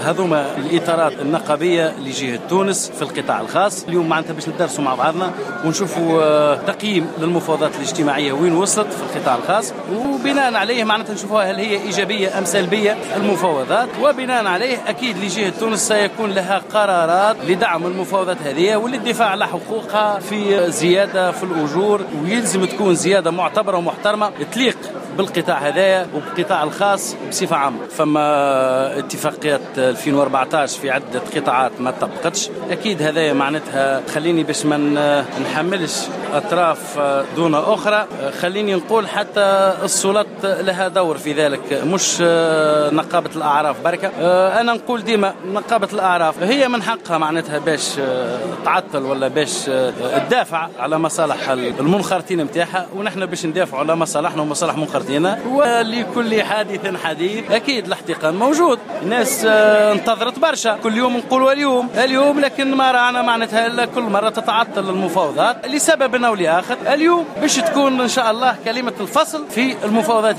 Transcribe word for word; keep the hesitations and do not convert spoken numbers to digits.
هذوما الإطارات النقابية لجهة تونس في القطاع الخاص. اليوم معناتها باش ندرسوا مع بعضنا ونشوفوا تقييم للمفاوضات الاجتماعية وين وصلت في القطاع الخاص، وبناء عليه معناتها نشوفوها هل هي إيجابية أم سلبية المفاوضات، وبناء عليه أكيد لجهة تونس سيكون لها قرارات لدعم المفاوضات هذه وللدفاع على حقوقها في زيادة في الأجور، ويلزم تكون زيادة معتبرة ومحترمة تليق بالقطاع هذايا وبالقطاع الخاص بصفة عامة. فما اتفاقيات ألفين وأربعة عشر في عدة قطاعات ما طبقتش، أكيد هذايا معناتها خليني باش ما نحملش أطراف دون أخرى، خليني نقول حتى السلطات لها دور في ذلك، مش نقابة الأعراف بركة. أنا نقول ديما نقابة الأعراف هي من حقها معناتها باش تعطل ولا باش تدافع على مصالح المنخرطين متاعها، ونحن باش ندافع على مصالحنا ومصالح منخرطين. ولكل حادث حديث، أكيد الاحتقان موجود، الناس انتظرت برشا، كل يوم نقولوا اليوم اليوم لكن ما رانا معناتها إلا كل مرة تتعطل المفاوضات لسبب أو لآخر. اليوم باش تكون إن شاء الله كلمة الفصل في المفاوضات.